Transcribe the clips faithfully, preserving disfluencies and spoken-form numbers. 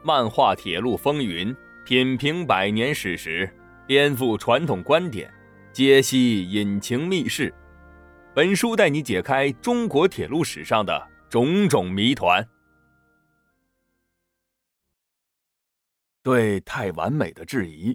漫画铁路风云，品评百年史实，颠覆传统观点，揭析隐情秘事。本书带你解开中国铁路史上的种种谜团。对太完美的质疑。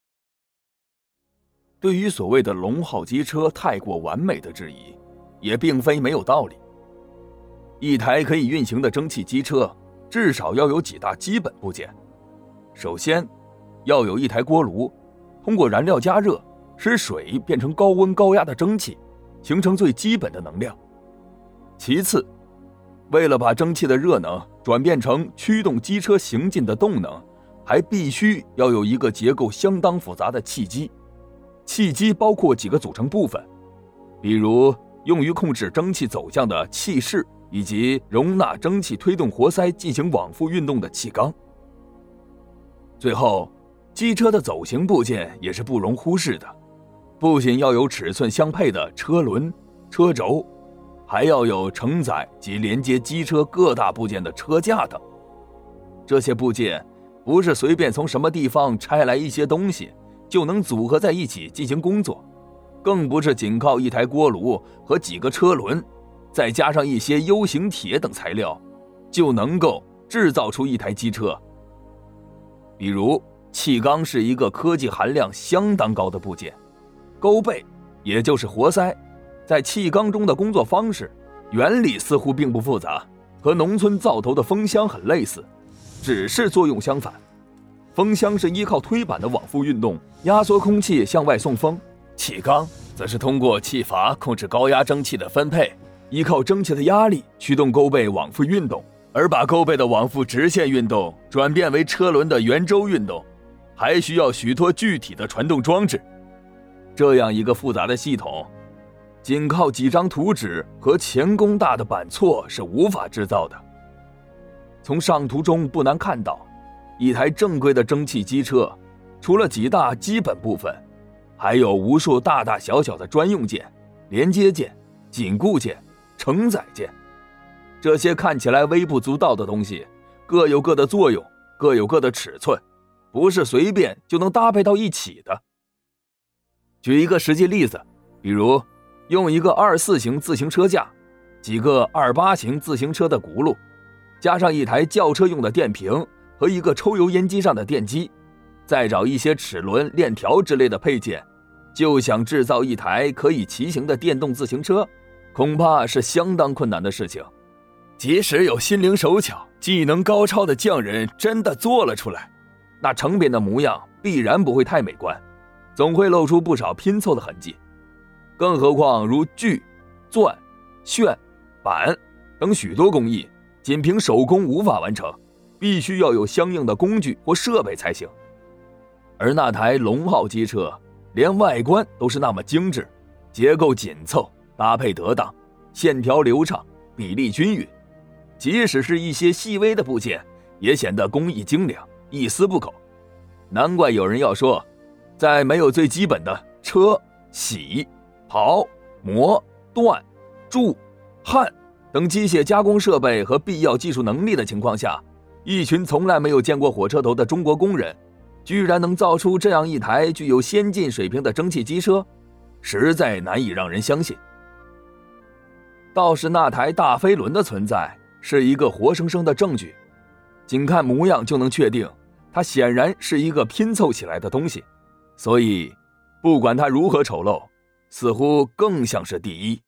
对于所谓的龙号机车太过完美的质疑，也并非没有道理。一台可以运行的蒸汽机车，至少要有几大基本部件。首先，要有一台锅炉，通过燃料加热，使水变成高温高压的蒸汽，形成最基本的能量。其次，为了把蒸汽的热能转变成驱动机车行进的动能，还必须要有一个结构相当复杂的汽机。汽机包括几个组成部分，比如用于控制蒸汽走向的气室，以及容纳蒸汽推动活塞进行往复运动的气缸。最后，机车的走行部件也是不容忽视的，不仅要有尺寸相配的车轮、车轴，还要有承载及连接机车各大部件的车架等。这些部件不是随便从什么地方拆来一些东西就能组合在一起进行工作，更不是仅靠一台锅炉和几个车轮，再加上一些 U 型铁等材料，就能够制造出一台机车。比如，气缸是一个科技含量相当高的部件，钩背，也就是活塞，在气缸中的工作方式、原理似乎并不复杂，和农村灶头的风箱很类似，只是作用相反。风箱是依靠推板的往复运动压缩空气向外送风，气缸则是通过气阀控制高压蒸汽的分配，依靠蒸汽的压力驱动钩背往复运动，而把钩背的往复直线运动转变为车轮的圆周运动，还需要许多具体的传动装置。这样一个复杂的系统，仅靠几张图纸和钳工大的板错是无法制造的。从上图中不难看到，一台正规的蒸汽机车，除了几大基本部分，还有无数大大小小的专用件、连接件、紧固件、承载件。这些看起来微不足道的东西，各有各的作用，各有各的尺寸，不是随便就能搭配到一起的。举一个实际例子，比如用一个二四型自行车架，几个二八型自行车的轱辘，加上一台轿车用的电瓶和一个抽油烟机上的电机，再找一些齿轮、链条之类的配件，就想制造一台可以骑行的电动自行车，恐怕是相当困难的事情。即使有心灵手巧、技能高超的匠人真的做了出来，那成品的模样必然不会太美观，总会露出不少拼凑的痕迹。更何况如锯、钻、旋、板等许多工艺，仅凭手工无法完成，必须要有相应的工具或设备才行。而那台龙号机车连外观都是那么精致，结构紧凑，搭配得当，线条流畅，比例均匀，即使是一些细微的部件也显得工艺精良，一丝不苟。难怪有人要说，在没有最基本的车、铣、刨、磨、锻、铸、焊等机械加工设备和必要技术能力的情况下，一群从来没有见过火车头的中国工人居然能造出这样一台具有先进水平的蒸汽机车，实在难以让人相信。倒是那台大飞轮的存在是一个活生生的证据，仅看模样就能确定它显然是一个拼凑起来的东西，所以不管它如何丑陋，似乎更像是第一。